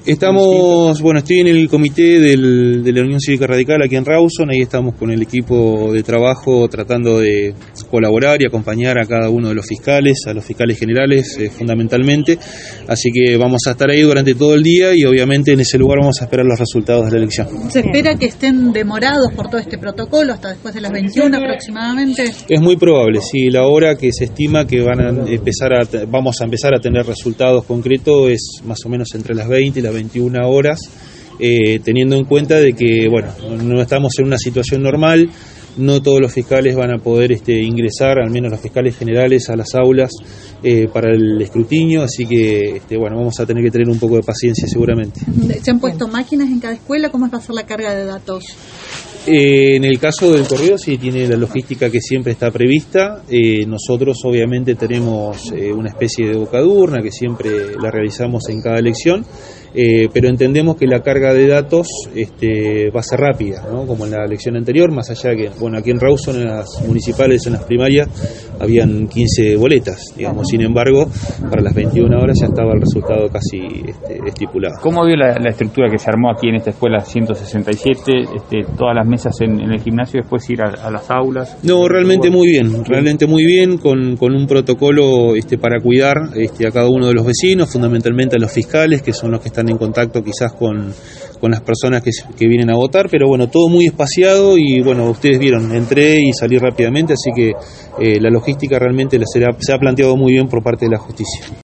Estamos, bueno, estoy en el comité de la Unión Cívica Radical aquí en Rawson. Ahí estamos con el equipo de trabajo tratando de colaborar y acompañar a cada uno de los fiscales, a los fiscales generales fundamentalmente. Así que vamos a estar ahí durante todo el día y obviamente en ese lugar vamos a esperar los resultados de la elección. ¿Se espera que estén demorados por todo este protocolo hasta después de las 21 aproximadamente? Es muy probable, sí. La hora que se estima que vamos a empezar a tener resultados concretos es más o menos entre las 20 y las 21 horas, teniendo en cuenta de que, bueno, no estamos en una situación normal, no todos los fiscales van a poder ingresar, al menos los fiscales generales, a las aulas para el escrutinio, así que, bueno, vamos a tener que tener un poco de paciencia seguramente. ¿Se han puesto máquinas en cada escuela? ¿Cómo va a ser la carga de datos? En el caso del correo sí tiene la logística que siempre está prevista. Nosotros obviamente tenemos una especie de bocadurna que siempre la realizamos en cada elección, pero entendemos que la carga de datos va a ser rápida, ¿no? Como en la elección anterior, más allá que, bueno, aquí en Rawson, en las municipales, en las primarias, habían 15 boletas, digamos. Sin embargo, para las 21 horas ya estaba el resultado casi estipulado. ¿Cómo vio la estructura que se armó aquí en esta escuela 167, todas las mesas en el gimnasio, después ir a las aulas? No, realmente muy bien, con un protocolo para cuidar a cada uno de los vecinos, fundamentalmente a los fiscales, que son los que están en contacto quizás con las personas que vienen a votar, pero bueno, todo muy espaciado y bueno, ustedes vieron, entré y salí rápidamente, así que la logística realmente se ha planteado muy bien por parte de la justicia.